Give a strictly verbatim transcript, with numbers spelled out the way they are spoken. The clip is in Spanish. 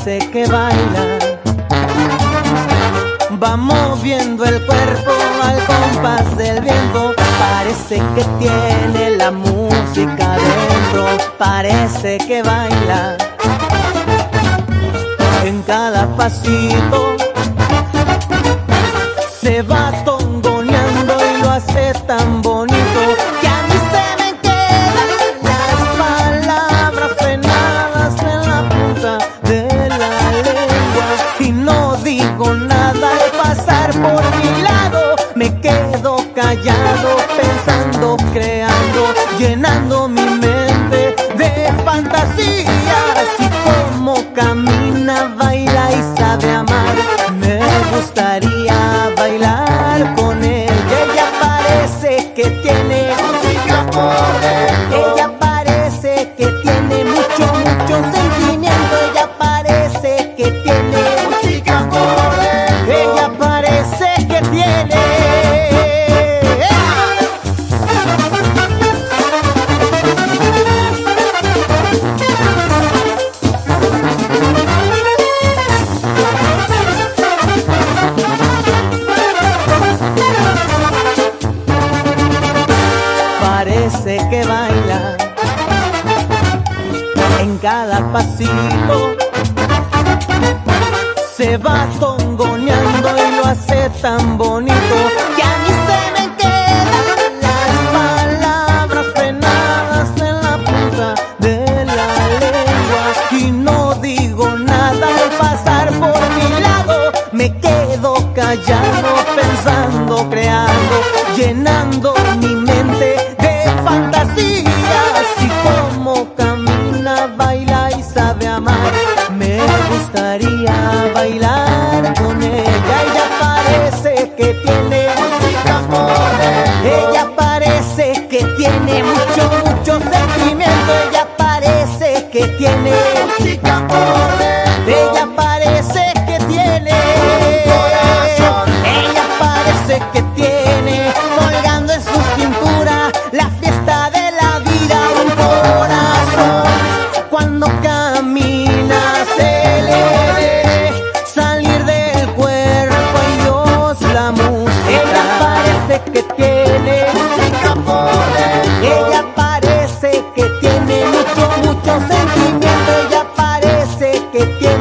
parece que baila, va moviendo el cuerpo al compás del viento. Parece que tiene la música dentro, parece que baila en cada pasito. Se va tongoneando y lo hace tan bonito que a mí se me quedan las palabras frenadas en la punta de la lengua. Y no digo nada al pasar por mi lado, me quedo callado pensando, creando, llenando mi mente de fantasías. Y como camina, baila y sabe amar, me gustaría bailar con ella. Ella parece que tiene música por dentro, ella parece que tiene mucho, mucho sentimiento. Ella parece que tiene música por dentro, ella parece que tiene. Parece que baila en cada pasito, se va tongoneando y lo hace tan bonito que a mí se me quedan las palabras frenadas en la punta de la lengua. Y no digo nada al pasar por mi lado, me quedo callado pensando, creando, llenando mi mente de fantasías. Y como camina, baila y sabe amar, me gustaría bailar con ella. Ella parece que tiene música por dentro, ella parece que tiene mucho, mucho sentimiento. Ella parece que tiene música por dentro, ella parece que tiene corazón. Ella parece que tiene colgando en su cintura la fiesta de la vida, un corazón. Cuando camina se le ve salir del cuerpo y Dios la música. Ella parece que tiene música por dentro, ella parece que tiene mucho, mucho sentimiento. Ella parece que tiene